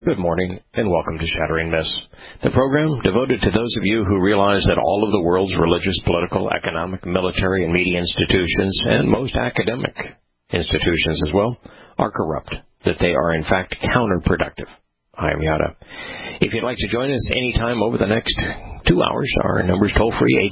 Good morning, and welcome to Shattering Myths, the program devoted to those of you who realize that all of the world's religious, political, economic, military, and media institutions, and most academic institutions as well, are corrupt, that they are in fact counterproductive. I am Yada. If you'd like to join us anytime over the next 2 hours, our number is toll-free,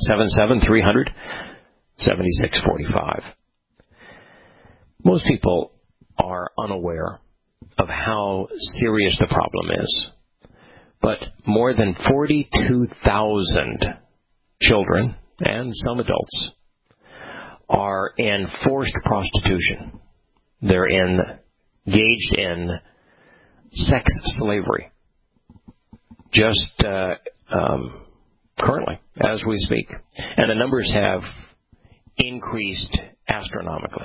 877-300-7645. Most people are unaware of how serious the problem is. But more than 42,000 children and some adults are in forced prostitution. They're engaged in sex slavery. Just currently, as we speak. And the numbers have increased astronomically.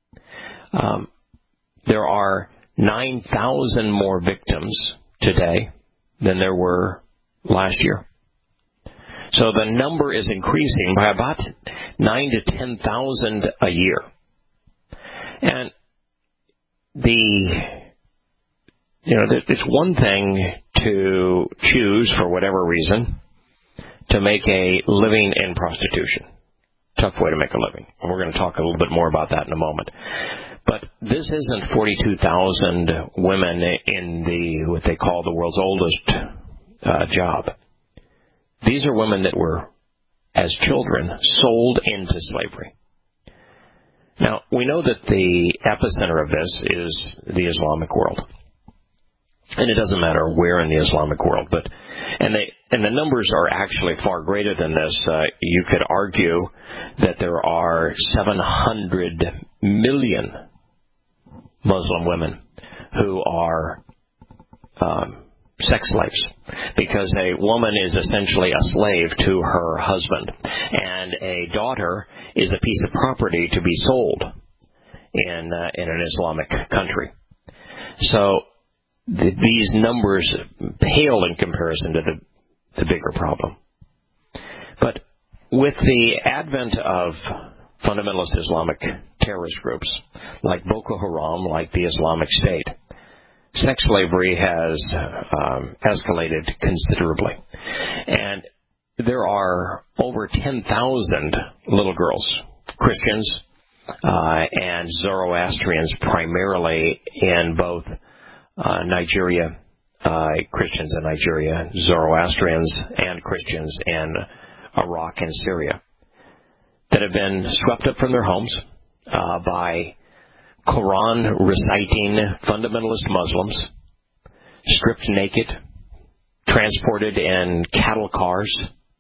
There are 9,000 more victims today than there were last year. So the number is increasing by about 9,000 to 10,000 a year. And it's one thing to choose, for whatever reason, to make a living in prostitution. Tough way to make a living. And we're going to talk a little bit more about that in a moment. But this isn't 42,000 women in what they call the world's oldest job. These are women that were, as children, sold into slavery. Now, we know that the epicenter of this is the Islamic world. And it doesn't matter where in the Islamic world, and the numbers are actually far greater than this. You could argue that there are 700 million Muslim women who are sex slaves, because a woman is essentially a slave to her husband, and a daughter is a piece of property to be sold in an Islamic country. So these numbers pale in comparison to the bigger problem. But with the advent of fundamentalist Islamic terrorist groups like Boko Haram, like the Islamic State, sex slavery has escalated considerably. And there are over 10,000 little girls, Christians and Zoroastrians primarily, in both Nigeria, Christians in Nigeria, Zoroastrians and Christians in Iraq and Syria, that have been swept up from their homes by Quran-reciting fundamentalist Muslims, stripped naked, transported in cattle cars,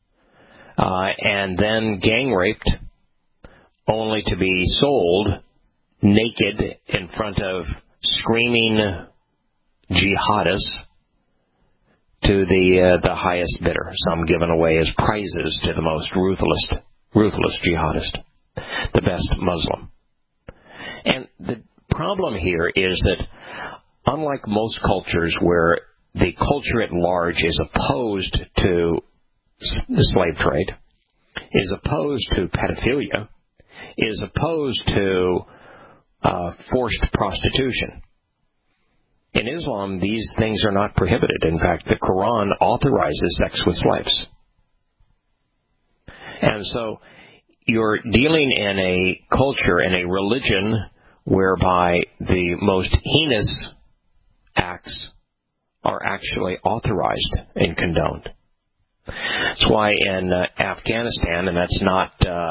and then gang-raped, only to be sold naked in front of screaming jihadists to the highest bidder, some given away as prizes to the most ruthless jihadist, the best Muslim. And the problem here is that, unlike most cultures where the culture at large is opposed to the slave trade, is opposed to pedophilia, is opposed to forced prostitution, in Islam, these things are not prohibited. In fact, the Quran authorizes sex with slaves. And so you're dealing in a culture, in a religion, whereby the most heinous acts are actually authorized and condoned. That's why in Afghanistan, and that's not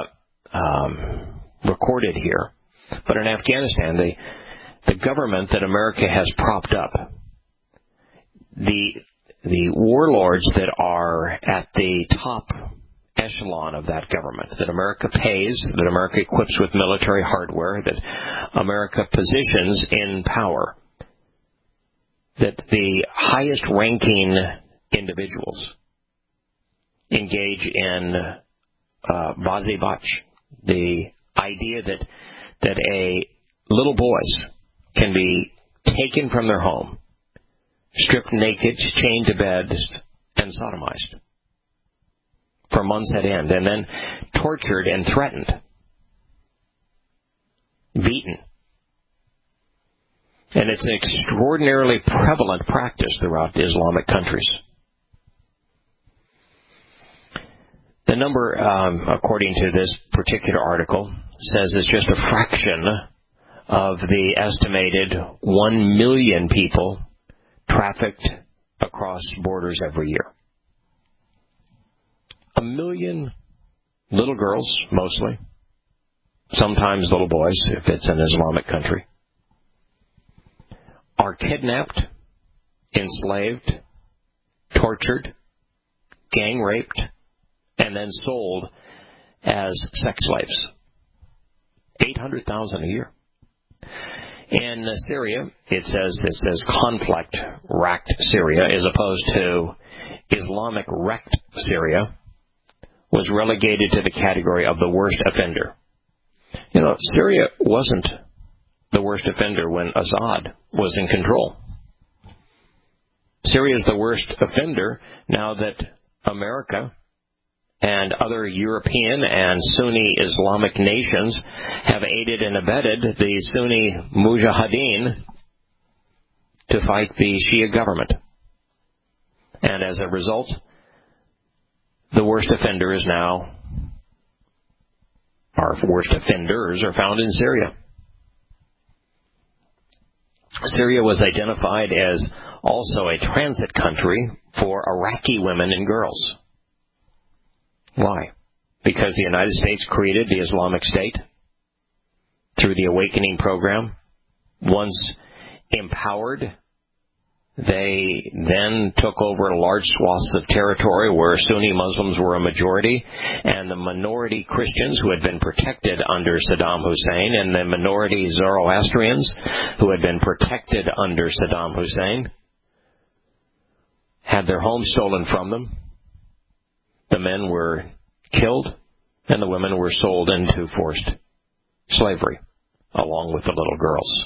recorded here, but in Afghanistan, the government that America has propped up, the warlords that are at the top echelon of that government, that America pays, that America equips with military hardware, that America positions in power, that the highest ranking individuals engage in Bazibach, the idea that a little boys can be taken from their home, stripped naked, chained to beds, and sodomized for months at end, and then tortured and threatened, beaten. And it's an extraordinarily prevalent practice throughout Islamic countries. The number, according to this particular article, says it's just a fraction of the estimated 1 million people trafficked across borders every year. 1 million little girls, mostly, sometimes little boys, if it's an Islamic country, are kidnapped, enslaved, tortured, gang raped, and then sold as sex slaves. 800,000 a year. In Syria, it says conflict-racked Syria, as opposed to Islamic-wrecked Syria, was relegated to the category of the worst offender. You know, Syria wasn't the worst offender when Assad was in control. Syria is the worst offender now that America and other European and Sunni Islamic nations have aided and abetted the Sunni Mujahideen to fight the Shia government. And as a result, the worst offenders now, our worst offenders are found in Syria. Syria was identified as also a transit country for Iraqi women and girls. Why? Because the United States created the Islamic State through the Awakening program. Once empowered, they then took over large swaths of territory where Sunni Muslims were a majority, and the minority Christians who had been protected under Saddam Hussein, and the minority Zoroastrians who had been protected under Saddam Hussein, had their homes stolen from them. The men were killed, and the women were sold into forced slavery, along with the little girls.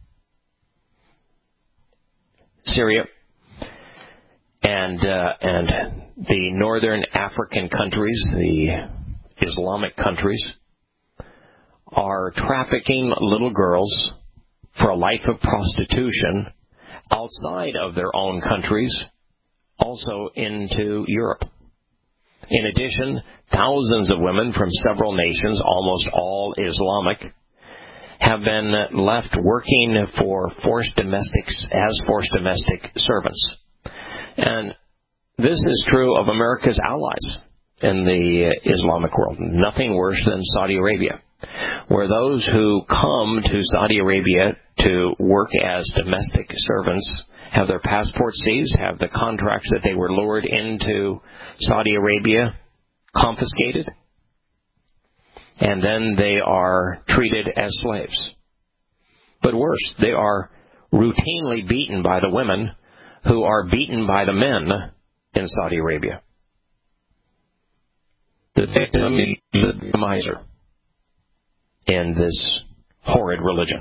Syria and the northern African countries, the Islamic countries, are trafficking little girls for a life of prostitution outside of their own countries, also into Europe. In addition, thousands of women from several nations, almost all Islamic, have been left working for forced domestic servants. And this is true of America's allies in the Islamic world. Nothing worse than Saudi Arabia, where those who come to Saudi Arabia to work as domestic servants have their passports seized, have the contracts that they were lured into Saudi Arabia confiscated, and then they are treated as slaves. But worse, they are routinely beaten by the women who are beaten by the men in Saudi Arabia. The victim is the miser in this horrid religion.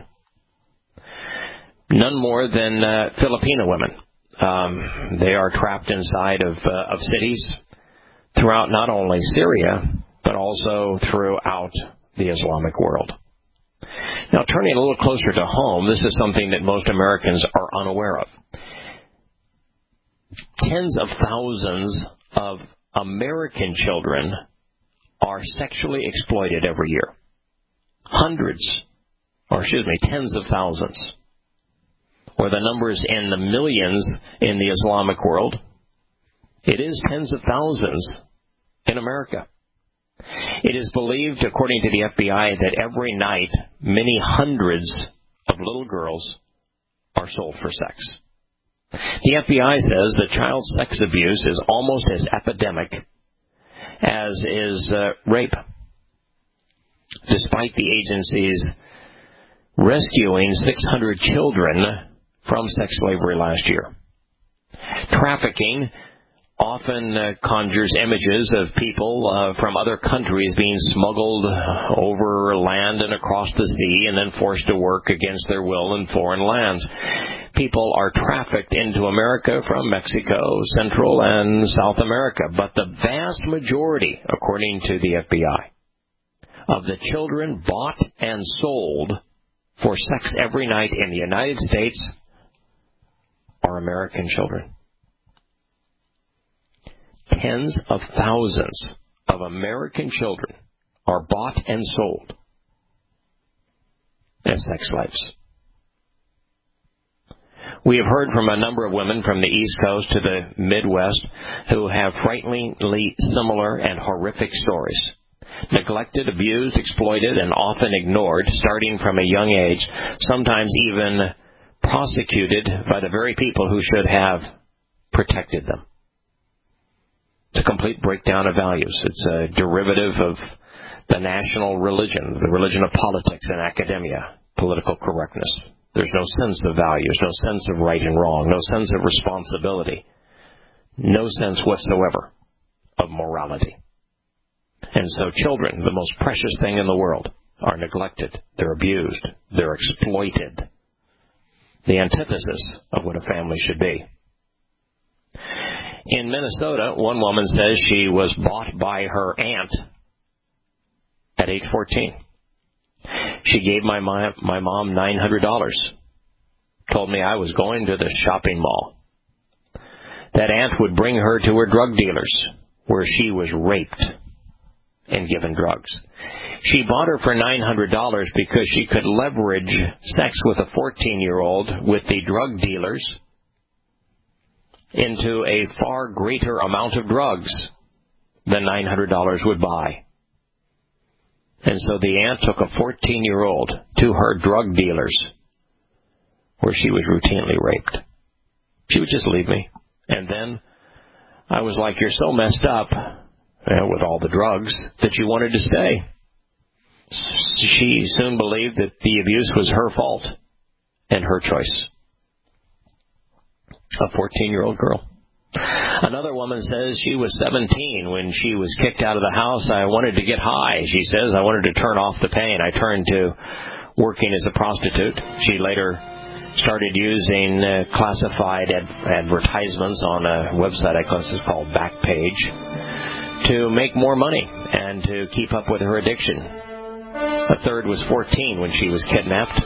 None more than Filipino women. They are trapped inside of cities throughout not only Syria, but also throughout the Islamic world. Now, turning a little closer to home, this is something that most Americans are unaware of. Tens of thousands of American children are sexually exploited every year. Tens of thousands. Or the numbers in the millions in the Islamic world. It is tens of thousands in America. It is believed, according to the FBI, that every night many hundreds of little girls are sold for sex. The FBI says that child sex abuse is almost as epidemic as is rape, despite the agencies rescuing 600 children from sex slavery last year. Trafficking often conjures images of people from other countries being smuggled over land and across the sea and then forced to work against their will in foreign lands. People are trafficked into America from Mexico, Central and South America, but the vast majority, according to the FBI, of the children bought and sold for sex every night in the United States are American children. Tens of thousands of American children are bought and sold as sex slaves. We have heard from a number of women from the East Coast to the Midwest who have frighteningly similar and horrific stories. Neglected, abused, exploited, and often ignored, starting from a young age, sometimes even prosecuted by the very people who should have protected them. It's a complete breakdown of values. It's a derivative of the national religion, the religion of politics and academia, political correctness. There's no sense of values, no sense of right and wrong, no sense of responsibility, no sense whatsoever of morality. And so children, the most precious thing in the world, are neglected, they're abused, they're exploited. The antithesis of what a family should be. In Minnesota, one woman says she was bought by her aunt at age 14. She gave my mom $900, told me I was going to the shopping mall. That aunt would bring her to her drug dealers, where she was raped and given drugs. She bought her for $900 because she could leverage sex with a 14-year-old with the drug dealers into a far greater amount of drugs than $900 would buy. And so the aunt took a 14-year-old to her drug dealers where she was routinely raped. She would just leave me. And then I was like, you're so messed up with all the drugs that you wanted to stay. She soon believed that the abuse was her fault and her choice. A 14-year-old girl. Another woman says she was 17 when she was kicked out of the house. I wanted to get high, she says. I wanted to turn off the pain. I turned to working as a prostitute. She later started using classified advertisements on a website I guess it's called Backpage to make more money and to keep up with her addiction. A third was 14 when she was kidnapped.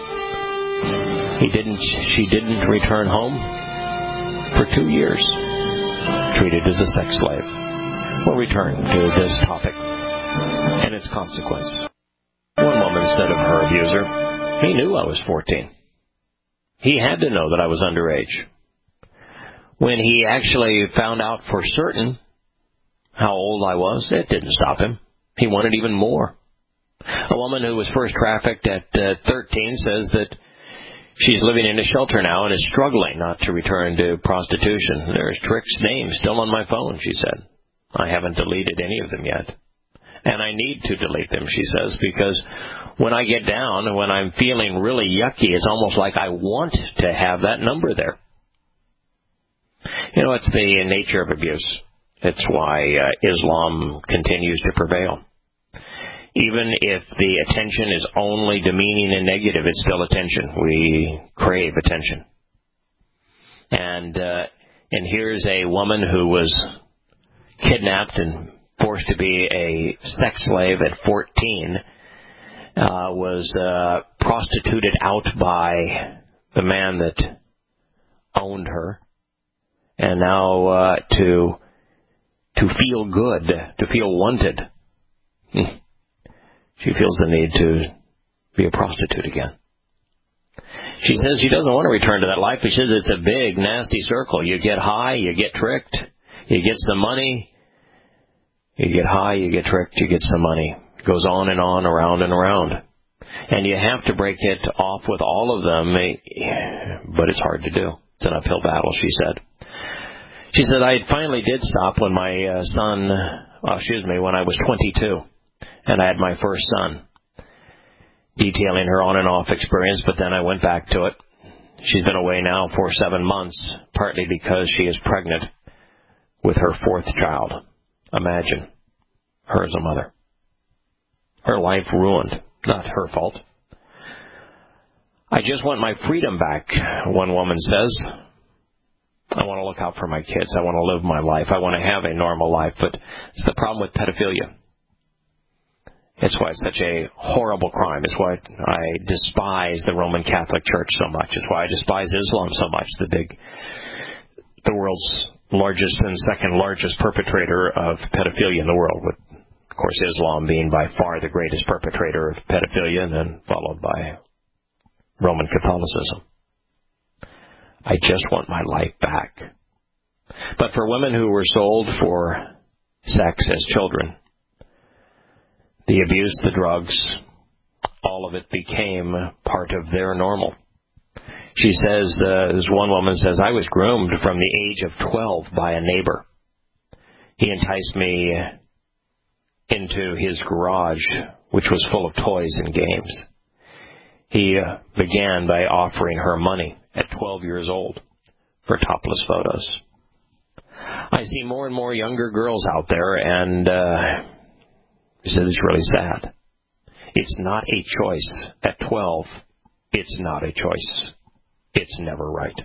She didn't return home for 2 years, treated as a sex slave. We'll return to this topic and its consequence. One woman said of her abuser, he knew I was 14. He had to know that I was underage. When he actually found out for certain how old I was, it didn't stop him. He wanted even more. A woman who was first trafficked at 13 says that she's living in a shelter now and is struggling not to return to prostitution. There's Trick's name still on my phone, she said. I haven't deleted any of them yet. And I need to delete them, she says, because when I get down, when I'm feeling really yucky, it's almost like I want to have that number there. You know, it's the nature of abuse. It's why Islam continues to prevail. Even if the attention is only demeaning and negative, it's still attention. We crave attention. And here's a woman who was kidnapped and forced to be a sex slave at 14, was prostituted out by the man that owned her, and now to feel good, to feel wanted, she feels the need to be a prostitute again. She says she doesn't want to return to that life. She says it's a big, nasty circle. You get high, you get tricked, you get some money. You get high, you get tricked, you get some money. It goes on and on, around and around. And you have to break it off with all of them, but it's hard to do. It's an uphill battle, she said. She said, I finally did stop when my when I was 22, and I had my first son, detailing her on and off experience, but then I went back to it. She's been away now for 7 months, partly because she is pregnant with her fourth child. Imagine her as a mother. Her life ruined. Not her fault. I just want my freedom back, one woman says. I want to look out for my kids. I want to live my life. I want to have a normal life. But it's the problem with pedophilia. It's why it's such a horrible crime. It's why I despise the Roman Catholic Church so much. It's why I despise Islam so much, the world's largest and second largest perpetrator of pedophilia in the world, with, of course, Islam being by far the greatest perpetrator of pedophilia, and then followed by Roman Catholicism. I just want my life back. But for women who were sold for sex as children, the abuse, the drugs, all of it became part of their normal. She says, this one woman says, I was groomed from the age of 12 by a neighbor. He enticed me into his garage, which was full of toys and games. He began by offering her money at 12 years old for topless photos. I see more and more younger girls out there, and he said it's really sad. It's not a choice. At 12, it's not a choice. It's never right.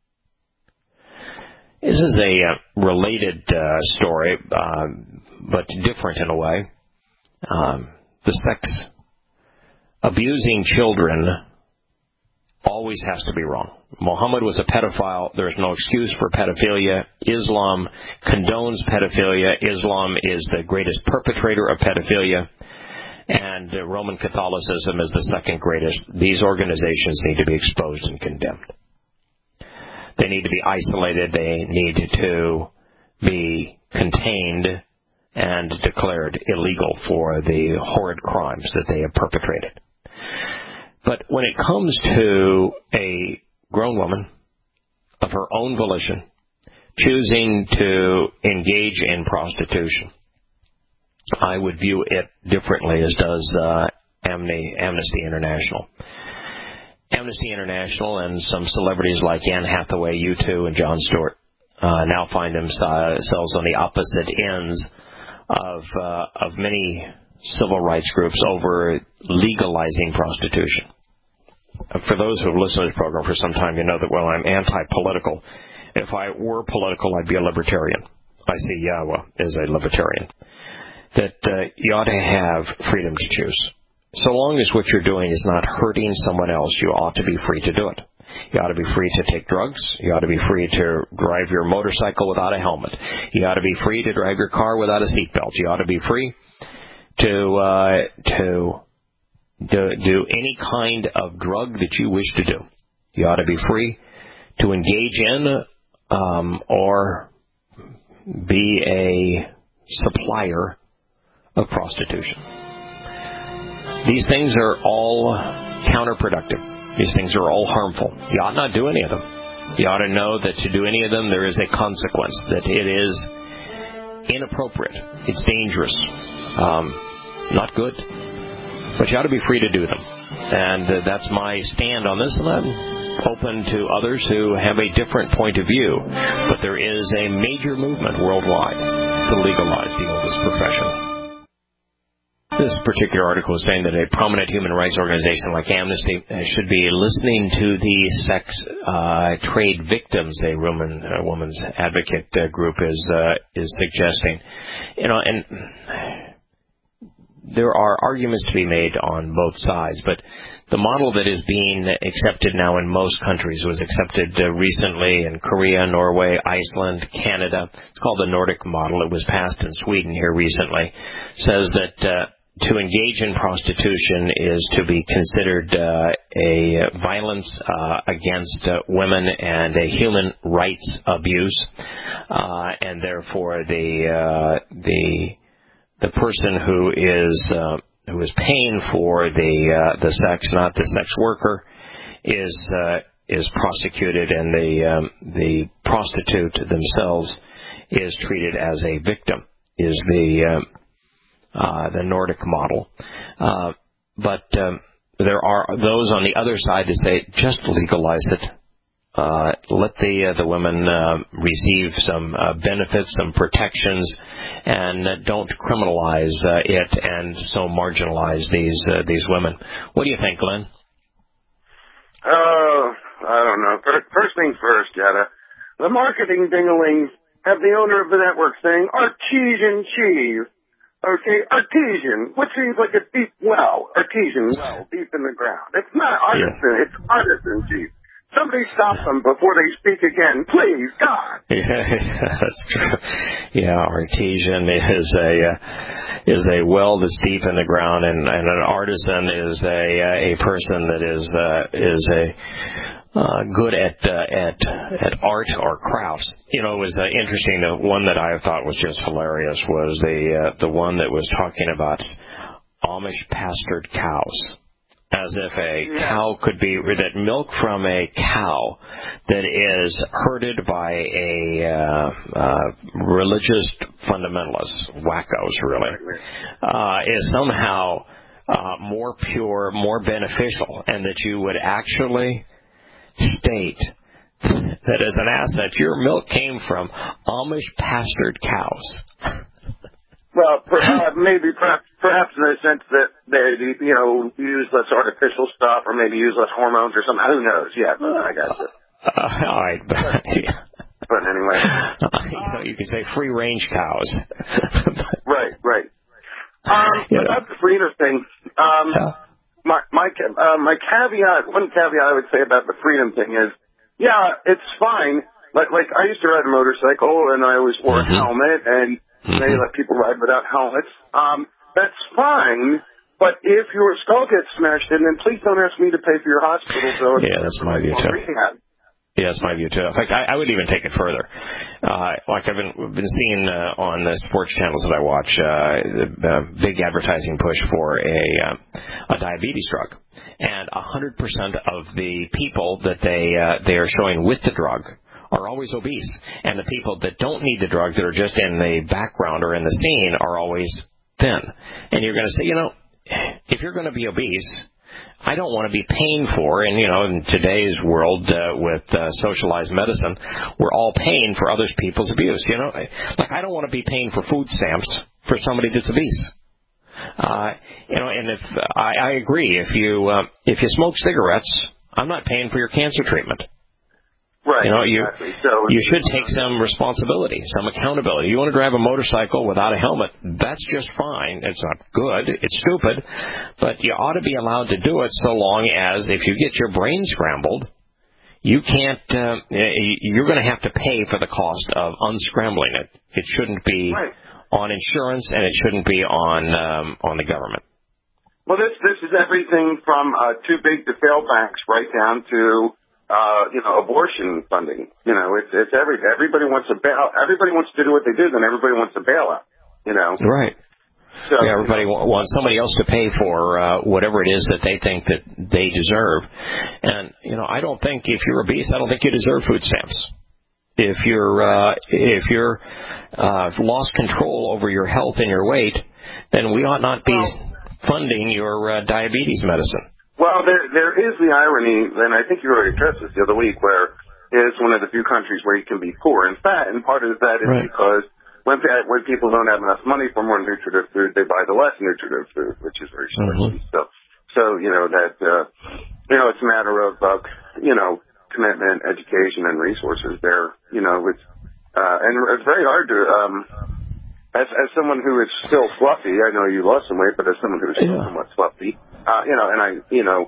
This is a related story, but different in a way. The sex abusing children always has to be wrong. Muhammad was a pedophile. There's no excuse for pedophilia. Islam condones pedophilia. Islam is the greatest perpetrator of pedophilia. And Roman Catholicism is the second greatest. These organizations need to be exposed and condemned. They need to be isolated. They need to be contained and declared illegal for the horrid crimes that they have perpetrated. But when it comes to a grown woman of her own volition choosing to engage in prostitution, I would view it differently, as does Amnesty International. Amnesty International and some celebrities like Anne Hathaway, U2, and Jon Stewart now find themselves on the opposite ends of many civil rights groups over legalizing prostitution. For those who have listened to this program for some time, you know that, well, I'm anti-political. If I were political, I'd be a libertarian. I see Yahweh as a libertarian. That you ought to have freedom to choose. So long as what you're doing is not hurting someone else, you ought to be free to do it. You ought to be free to take drugs. You ought to be free to drive your motorcycle without a helmet. You ought to be free to drive your car without a seatbelt. You ought to be free to do any kind of drug that you wish to do. You ought to be free to engage in or be a supplier of prostitution. These things are all counterproductive. These things are all harmful. You ought not do any of them. You ought to know that to do any of them, there is a consequence, that it is inappropriate. It's dangerous. Not good. But you ought to be free to do them. And that's my stand on this, and I'm open to others who have a different point of view. But there is a major movement worldwide to legalize the oldest profession. This particular article is saying that a prominent human rights organization like Amnesty should be listening to the sex trade victims, a woman's advocate group is suggesting. You know, and there are arguments to be made on both sides, but the model that is being accepted now in most countries was accepted recently in Korea, Norway, Iceland, Canada. It's called the Nordic model. It was passed in Sweden here recently. Says that to engage in prostitution is to be considered a violence against women and a human rights abuse, and therefore the person who is paying for the sex, not the sex worker, is prosecuted, and the prostitute themselves is treated as a victim. Is the Nordic model. But there are those on the other side that say, just legalize it. Let the women receive some benefits, some protections, and don't criminalize it and so marginalize these women. What do you think, Glenn? I don't know. First things first, Jetta. The marketing dinglings have the owner of the network saying, our cheese and cheese. Okay, artesian, which seems like a deep well. Artesian well, deep in the ground. It's not artisan, it's artisan, Chief. Somebody stop them before they speak again, please, God. Yeah, that's true. Yeah, artesian is a well that's deep in the ground, and an artisan is a person that is good at art or crafts. You know, it was interesting. The one that I thought was just hilarious was the one that was talking about Amish pastured cows. As if a cow could be, that milk from a cow that is herded by a religious fundamentalist, wackos really, is somehow more pure, more beneficial, and that you would actually state that as an asset, your milk came from Amish pastured cows. Well, perhaps in the sense that they, use less artificial stuff, or maybe use less hormones or something. Who knows? Yeah, I got you. All right, but anyway, you could say free range cows. Right. About the freedom thing, my caveat, one caveat I would say about the freedom thing is, yeah, it's fine. Like I used to ride a motorcycle, and I always wore a helmet, and they let people ride without helmets. That's fine, but if your skull gets smashed in, then please don't ask me to pay for your hospital bill. Yeah, that's my view too. Yeah, that's my view too. In fact, I would even take it further. Like I've been seeing on the sports channels that I watch, the big advertising push for a diabetes drug, and 100% of the people that they are showing with the drug are always obese, and the people that don't need the drug, that are just in the background or in the scene, are always thin. And you're going to say, if you're going to be obese, I don't want to be paying for, and in today's world with socialized medicine, we're all paying for other people's abuse. Like I don't want to be paying for food stamps for somebody that's obese. And if I agree, if you smoke cigarettes, I'm not paying for your cancer treatment. Right. Exactly. You should take some responsibility, some accountability. You want to drive a motorcycle without a helmet, that's just fine. It's not good. It's stupid. But you ought to be allowed to do it so long as if you get your brain scrambled, you can't, you're going to have to pay for the cost of unscrambling it. It shouldn't be on insurance, and it shouldn't be on the government. Well, this is everything from too big to fail banks right down to abortion funding. It's everybody wants a bail. Everybody wants to do what they do, then everybody wants a bailout. Right. So everybody wants somebody else to pay for whatever it is that they think that they deserve. And I don't think if you're obese, I don't think you deserve food stamps. If you're lost control over your health and your weight, then we ought not be funding your diabetes medicine. Well, there is the irony, and I think you already addressed this the other week, where it's one of the few countries where you can be poor and fat, and part of that is because when people don't have enough money for more nutritive food, they buy the less nutritive food, which is very spicy. So it's a matter of commitment, education, and resources. There, and it's very hard to. As someone who is still fluffy, I know you lost some weight, but as someone who is still somewhat fluffy, and I,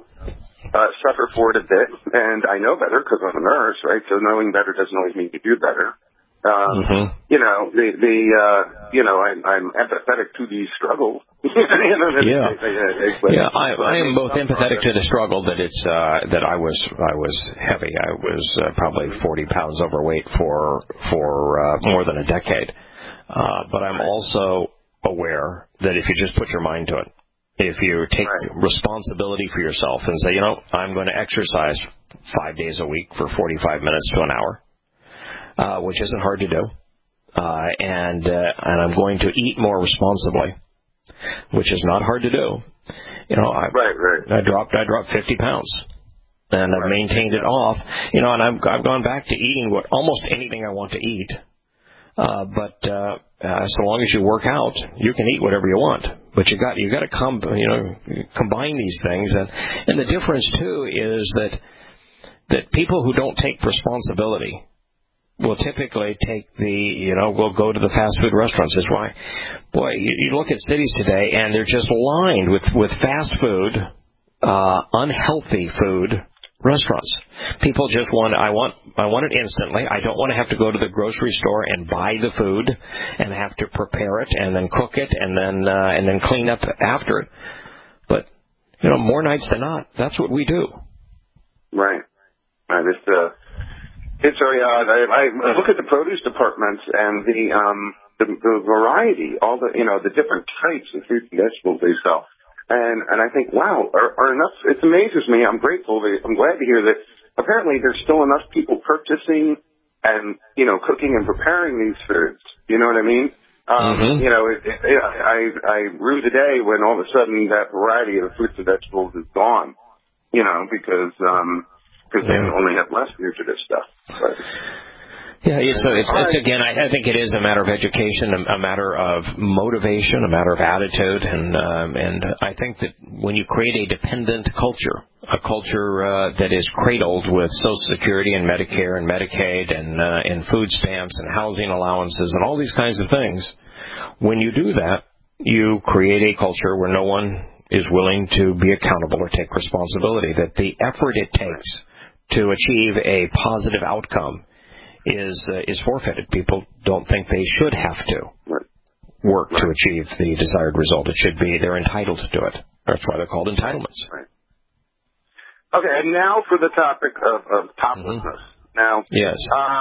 suffer for it a bit, and I know better because I'm a nurse, right? So knowing better doesn't always mean you do better. I'm empathetic to the struggle. I am both empathetic to the struggle that it's that I was heavy. I was probably 40 pounds overweight for more than a decade. But I'm also aware that if you just put your mind to it, if you take responsibility for yourself and say, I'm going to exercise 5 days a week for 45 minutes to an hour, which isn't hard to do, and I'm going to eat more responsibly, which is not hard to do. I dropped 50 pounds. And I've maintained it off, and I've gone back to eating almost anything I want to eat. But so long as you work out, you can eat whatever you want. But you got to combine these things, and the difference too is that people who don't take responsibility will typically take we'll go to the fast food restaurants. That's why, boy, you look at cities today and they're just lined with fast food, unhealthy food restaurants. People just I want it instantly. I don't want to have to go to the grocery store and buy the food and have to prepare it and then cook it and then clean up after it. But, more nights than not, that's what we do. Right. It's very odd. I look at the produce departments and the variety, all the different types of fruits and vegetables they sell, and I think, wow, are enough? It amazes me. I'm grateful. I'm glad to hear that. Apparently, there's still enough people purchasing and cooking and preparing these foods. You know what I mean? I rue the day when all of a sudden that variety of fruits and vegetables is gone. Because they only have less nutritive stuff. But, it's again, I think it is a matter of education, a matter of motivation, a matter of attitude, and I think that when you create a dependent culture, a culture that is cradled with Social Security and Medicare and Medicaid and food stamps and housing allowances and all these kinds of things, when you do that, you create a culture where no one is willing to be accountable or take responsibility, that the effort it takes to achieve a positive outcome is forfeited. People don't think they should have to work to achieve the desired result. It should be they're entitled to it. That's why they're called entitlements. Right. Okay, and now for the topic of toplessness. Now, yes.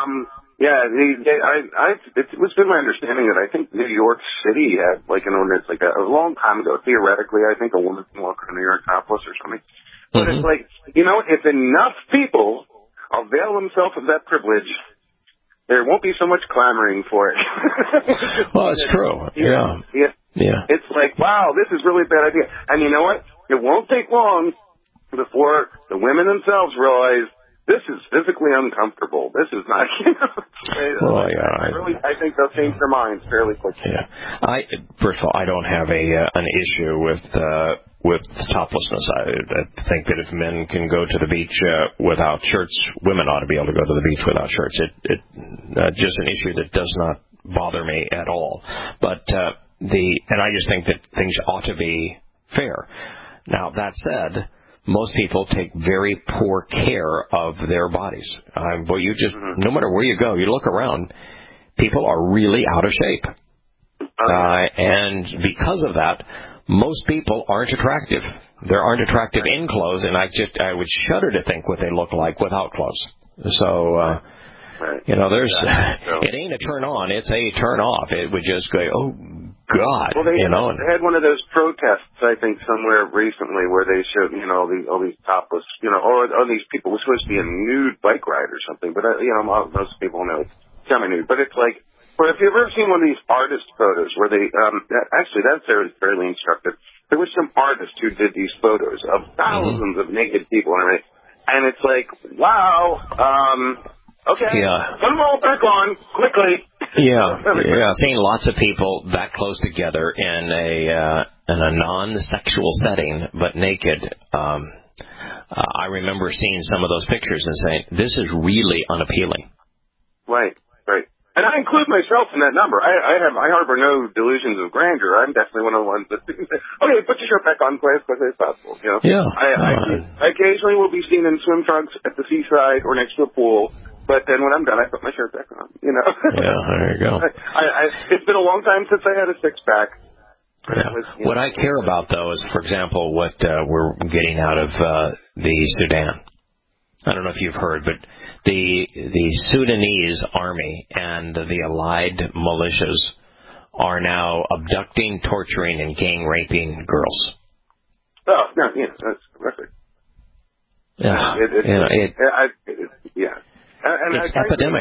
It's been my understanding that I think New York City had an ordinance a long time ago. Theoretically, I think a woman can walk around New York topless or something. But it's if enough people avail themselves of that privilege, there won't be so much clamoring for it. Well, it's true. Yeah. It's wow, this is really a bad idea. And you know what? It won't take long before the women themselves realize this is physically uncomfortable. This is not. I think they'll change their minds fairly quickly. Yeah. First of all, I don't have an issue with toplessness. I think that if men can go to the beach without shirts, women ought to be able to go to the beach without shirts. It just an issue that does not bother me at all. But and I just think that things ought to be fair. Now that said, most people take very poor care of their bodies. No matter where you go, you look around, people are really out of shape. And because of that, most people aren't attractive. They aren't attractive in clothes, and I would shudder to think what they look like without clothes. So, it ain't a turn on, it's a turn off. It would just go, oh, God. Well, they had one of those protests, I think, somewhere recently where they showed, all these topless, or these people were supposed to be a nude bike ride or something, but, most people know it's semi-nude. But it's but if you've ever seen one of these artist photos where they, actually that's fairly instructive. There were some artists who did these photos of thousands of naked people and everything. And it's wow, okay, put them all back on, quickly. Yeah, seeing lots of people that close together in a non-sexual setting, but naked. I remember seeing some of those pictures and saying, this is really unappealing. Right. And I include myself in that number. I harbor no delusions of grandeur. I'm definitely one of the ones that okay, put your shirt back on as quickly as possible. Yeah. I occasionally will be seen in swim trunks at the seaside or next to a pool, but then when I'm done, I put my shirt back on. Yeah, there you go. It's been a long time since I had a six pack. Yeah. What I care about, though, is, for example, what we're getting out of the Sudan. I don't know if you've heard, but the Sudanese army and the allied militias are now abducting, torturing, and gang raping girls. Oh, no, that's horrific. Yeah, it's epidemic.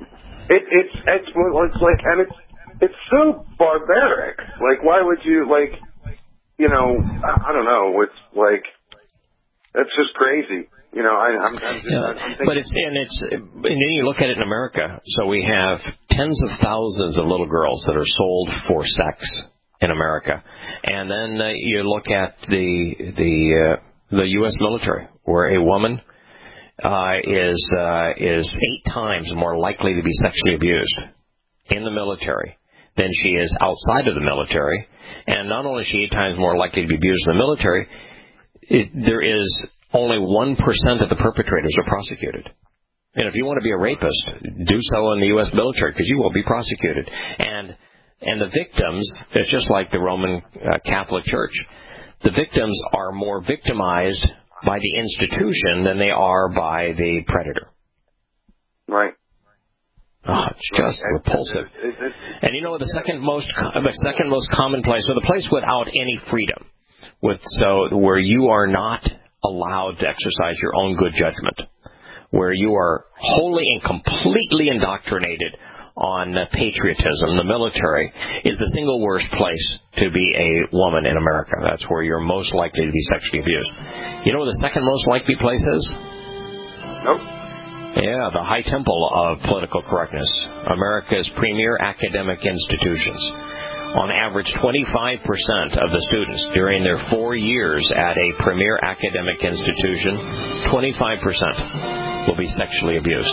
It's so barbaric. Why would you I don't know. It's that's just crazy. I'm thinking. But and then you look at it in America. So we have tens of thousands of little girls that are sold for sex in America, and then you look at the U.S. military, where a woman is 8 times more likely to be sexually abused in the military than she is outside of the military. And not only is she 8 times more likely to be abused in the military, there is only 1% of the perpetrators are prosecuted. And if you want to be a rapist, do so in the U.S. military, because you will be prosecuted. And the victims, it's just like the Roman Catholic Church. The victims are more victimized by the institution than they are by the predator. Right. Oh, it's just repulsive. And you know the second most common place, or the place without any freedom, where you are not allowed to exercise your own good judgment, where you are wholly and completely indoctrinated on patriotism, the military, is the single worst place to be a woman in America. That's where you're most likely to be sexually abused. You know what the second most likely place is? Nope. Yeah, the high temple of political correctness, America's premier academic institutions. On average, 25% of the students during their 4 years at a premier academic institution, 25% will be sexually abused.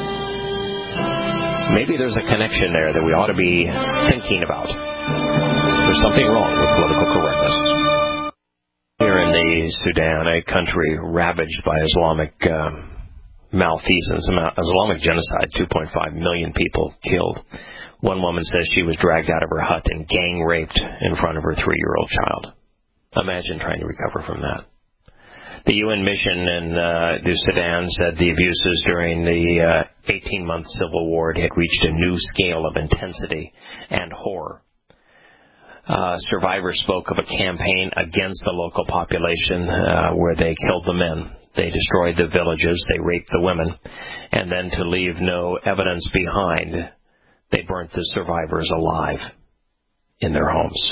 Maybe there's a connection there that we ought to be thinking about. There's something wrong with political correctness. Here in the Sudan, a country ravaged by Islamic malfeasance, Islamic genocide, 2.5 million people killed. One woman says she was dragged out of her hut and gang raped in front of her 3-year-old child. Imagine trying to recover from that. The UN mission in the Sudan said the abuses during the 18-month civil war had reached a new scale of intensity and horror. Survivors spoke of a campaign against the local population where they killed the men. They destroyed the villages, they raped the women, and then to leave no evidence behind, they burnt the survivors alive in their homes.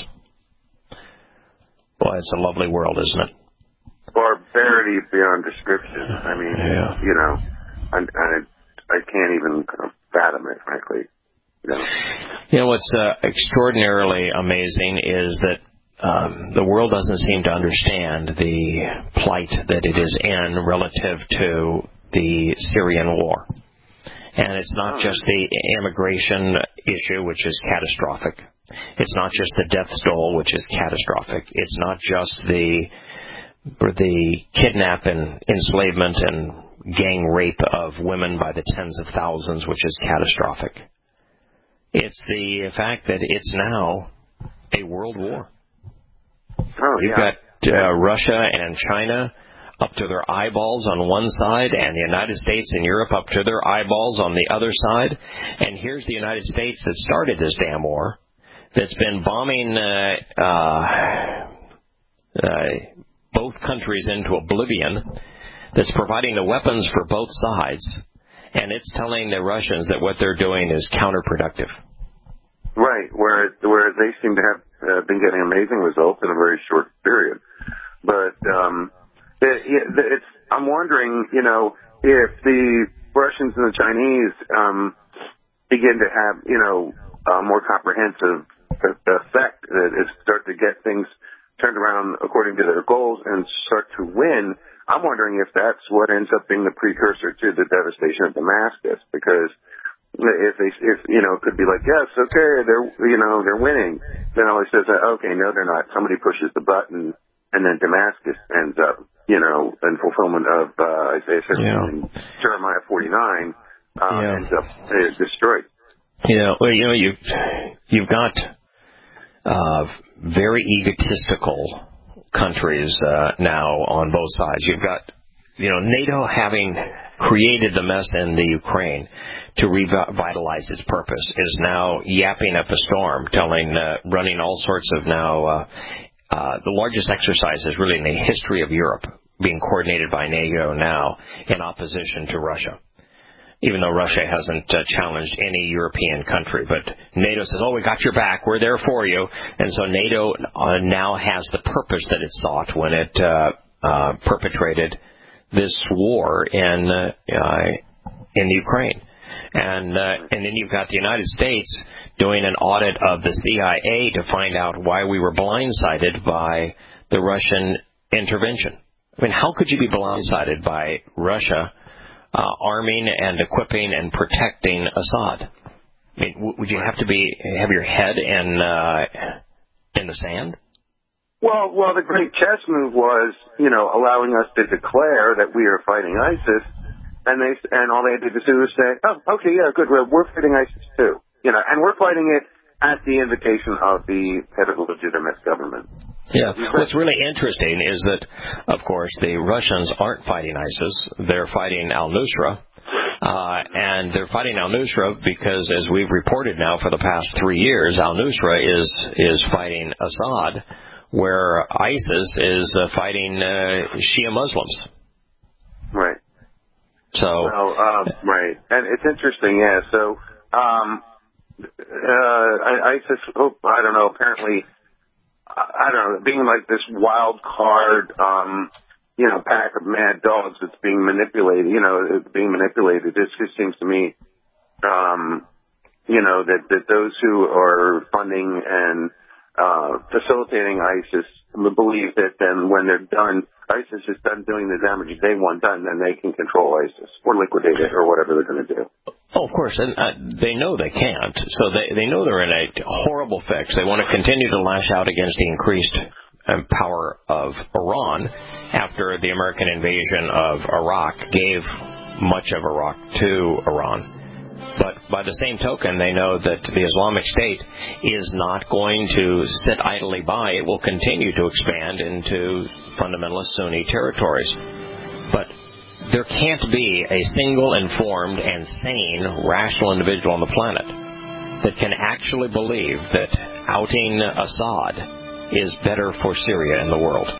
Boy, it's a lovely world, isn't it? Barbarity beyond description. I mean, you know, I can't even fathom it, frankly. You know, what's extraordinarily amazing is that the world doesn't seem to understand the plight that it is in relative to the Syrian war. And it's not just the immigration issue, which is catastrophic. It's not just the death toll, which is catastrophic. It's not just the kidnap and enslavement and gang rape of women by the tens of thousands, which is catastrophic. It's the fact that it's now a world war. You've got Russia and China up to their eyeballs on one side, and the United States and Europe up to their eyeballs on the other side. And here's the United States that started this damn war, that's been bombing both countries into oblivion, that's providing the weapons for both sides, and it's telling the Russians that what they're doing is counterproductive. Right, where they seem to have been getting amazing results in a very short period. But I'm wondering, you know, if the Russians and the Chinese begin to have, you know, a more comprehensive effect, start to get things turned around according to their goals and start to win, I'm wondering if that's what ends up being the precursor to the devastation of Damascus, because if you know, it could be like, yes, okay, they're winning. Then all he says, okay, no, they're not. Somebody pushes the button, and then Damascus ends up, you know, in fulfillment of Isaiah 13 and Jeremiah 49, ends up destroyed. Yeah, well, you know, you've got very egotistical countries now on both sides. You've got, you know, NATO having created the mess in the Ukraine to revitalize its purpose is now yapping up a storm, running all sorts of now the largest exercises really in the history of Europe being coordinated by NATO now in opposition to Russia. Even though Russia hasn't challenged any European country. But NATO says, we got your back, we're there for you. And so NATO now has the purpose that it sought when it perpetrated this war in Ukraine. And then you've got the United States doing an audit of the CIA to find out why we were blindsided by the Russian intervention. I mean, how could you be blindsided by Russia arming and equipping and protecting Assad? I mean, would you have to have your head in the sand? Well, the great chess move was, allowing us to declare that we are fighting ISIS, and all they had to do was say, oh, okay, yeah, good, we're fighting ISIS too, and we're fighting it at the invitation of the head of a legitimate government. Yeah, what's really interesting is that, of course, the Russians aren't fighting ISIS; they're fighting al-Nusra. And they're fighting al-Nusra because, as we've reported now for the past 3 years, al-Nusra is fighting Assad, where ISIS is fighting Shia Muslims. Right. So. Right. And it's interesting, yeah. So, ISIS, I don't know, apparently, being like this wild card, pack of mad dogs that's being manipulated, This just seems to me, that those who are funding and facilitating ISIS believe that then when they're done, ISIS is done doing the damage they want done, then they can control ISIS or liquidate it or whatever they're going to do. Oh, of course, and they know they can't. So they know they're in a horrible fix. They want to continue to lash out against the increased power of Iran after the American invasion of Iraq gave much of Iraq to Iran. But by the same token, they know that the Islamic State is not going to sit idly by. It will continue to expand into fundamentalist Sunni territories. But there can't be a single informed and sane, rational individual on the planet that can actually believe that outing Assad is better for Syria and the world.